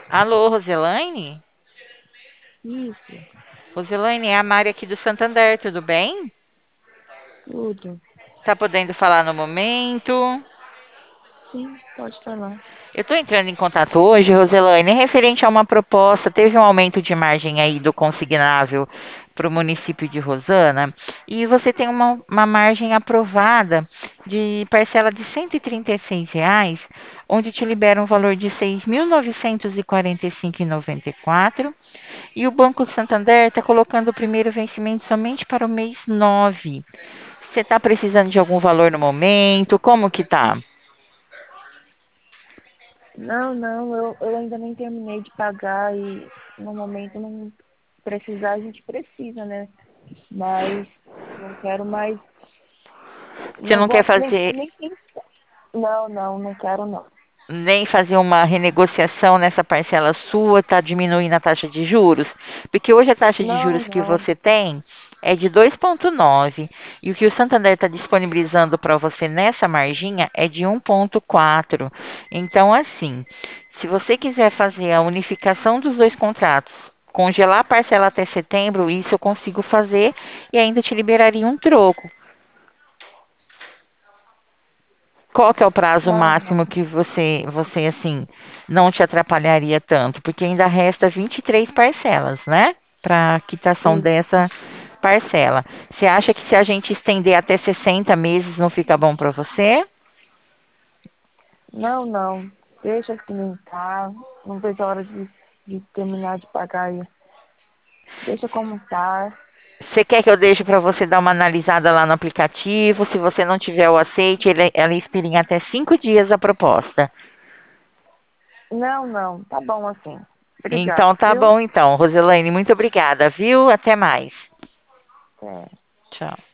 Alô, Roselaine? Isso, Roselaine, é a Mari aqui do Santander, tudo bem? tudo. Tá podendo falar no momento? Sim, pode falar. Eu estou entrando em contato hoje, Roselaine, referente a uma proposta. Teve um aumento de margem aí do consignável para o município de Rosana e você tem uma margem aprovada de parcela de R$ 136, onde te libera um valor de 6.945,94. E o Banco Santander está colocando o primeiro vencimento somente para o mês 9. Você está precisando de algum valor no momento? Como que tá? Não, não, eu ainda nem terminei de pagar e no momento não precisar, a gente precisa, né? Mas não quero mais, Você não não quer vou nem, fazer nem pensar. Não, não, não quero não. nem fazer uma renegociação nessa parcela sua, está diminuindo a taxa de juros? Porque hoje a taxa de Não, juros que não. você tem é de 2,9 e o que o Santander está disponibilizando para você nessa marginha é de 1,4. Então, assim, se você quiser fazer a unificação dos dois contratos, congelar a parcela até setembro, isso eu consigo fazer e ainda te liberaria um troco. Qual que é o prazo Não, máximo não. que você assim, não te atrapalharia tanto? Porque ainda resta 23 parcelas, né? Para quitação Isso. dessa parcela. Você acha que se a gente estender até 60 meses não fica bom para você? Não, não. Deixa assim nem tá. Não vejo a hora de terminar de pagar aí. Deixa como tá. Você quer que eu deixe para você dar uma analisada lá no aplicativo? Se você não tiver o aceite, ela expira em até 5 dias a proposta. Não, não. Tá bom assim. Obrigado, Então tá viu? bom então, Roselaine, muito obrigada, viu? Até mais. É. Tchau.